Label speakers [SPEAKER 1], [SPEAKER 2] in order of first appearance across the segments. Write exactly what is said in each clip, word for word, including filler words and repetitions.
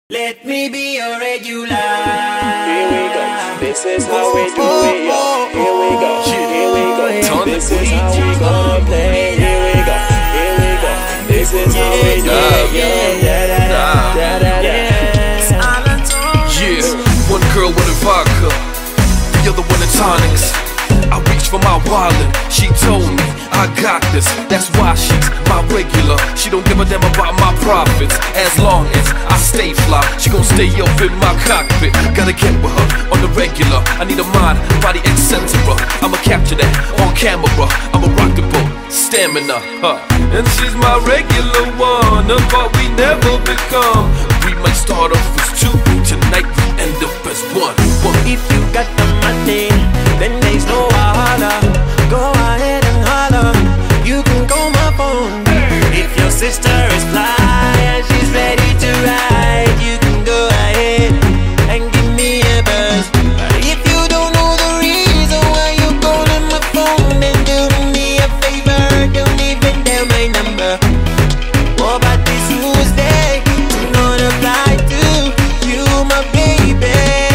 [SPEAKER 1] Let me be your regular.
[SPEAKER 2] Here we go. This is how we do it, yo. Here we go. Here we go. This is how we gon' play. Here we go. Here we go. This is how we do it, yo. Yeah,
[SPEAKER 3] one girl with a vodka, the other one a tonics. I reached for my wallet, she told me I got this. That's why she's my regular. She don't give a damn about my profits. As long as I stay fly, she gon' stay up in my cockpit. Gotta get with her on the regular. I need a mind, body, et cetera. I'ma capture that on camera. I'ma rock the boat, stamina, huh? And she's my regular one, but we never become. We might start off as two, tonight we end up as one. one.
[SPEAKER 1] If you got the money, then there's no wahala. Go ahead and holler. You can call my phone. If your sister is fly and she's ready to ride, you can go ahead and give me a buzz. But if you don't know the reason why you calling my phone, then do me a favor, don't even dial my number. What about this Tuesday? Do not apply to you, my baby.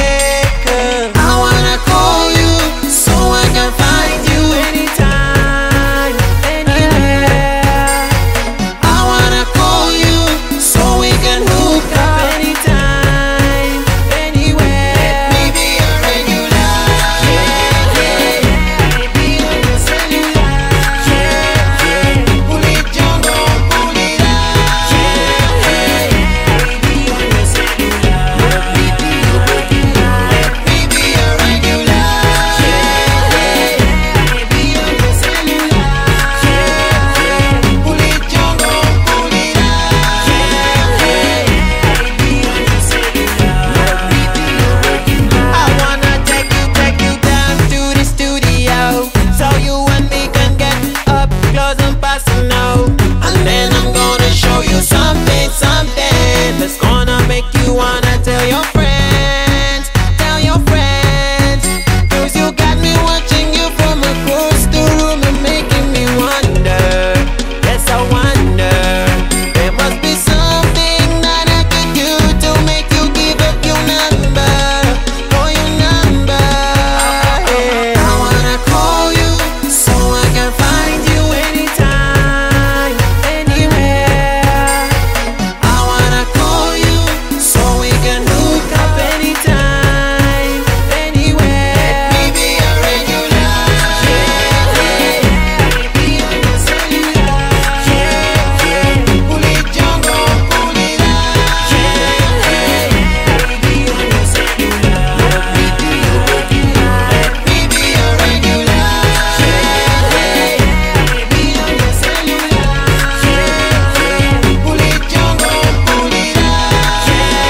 [SPEAKER 1] That's gonna make you wanna tell your friends, tell your friends. Cause you got me watching you from across the room and making me wonder. Yes, I wonder. There must be something that I could do to make you give up your number. Call your number, yeah. I wanna call you so I can find you anytime, anywhere. I wanna call you so we can hook up anytime, anywhere. Let me be a regular. Yeah, yeah. Be on your cellular. Yeah, yeah. Pull it jungle, pull it out. Yeah, yeah. Be on your cellular. Let me be a regular. Let me be a regular. Yeah, yeah. Be on your cellular. Yeah, yeah. Pull it jungle, pull it out.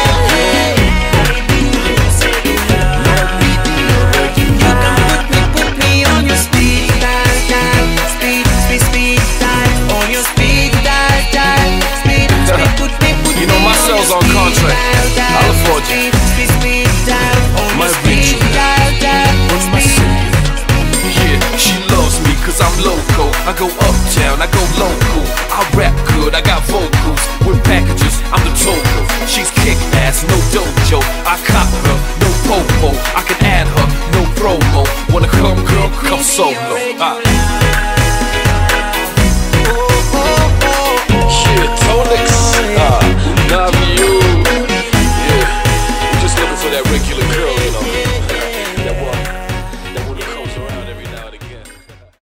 [SPEAKER 1] You can put me, put me on your speed dial, dial. Speed, speed, speed dial. On your speed dial, dial. Speed, speed, put me, put
[SPEAKER 3] You know
[SPEAKER 1] me
[SPEAKER 3] my
[SPEAKER 1] on
[SPEAKER 3] cell's
[SPEAKER 1] your
[SPEAKER 3] on
[SPEAKER 1] speed
[SPEAKER 3] contract.
[SPEAKER 1] dial, dial.
[SPEAKER 3] I'll afford you.
[SPEAKER 1] Speed, speed, speed dial. On
[SPEAKER 3] Might
[SPEAKER 1] your
[SPEAKER 3] reach
[SPEAKER 1] speed
[SPEAKER 3] you.
[SPEAKER 1] dial, dial.
[SPEAKER 3] What's my secret? Yeah, she loves me cause I'm loco. I go uptown, I go local. I rap good, I got vocals. With packages, I'm the total. She's kick-ass, no dojo. I cop her, no popo. I can add her, no promo. Wanna come, girl, come solo. Ah.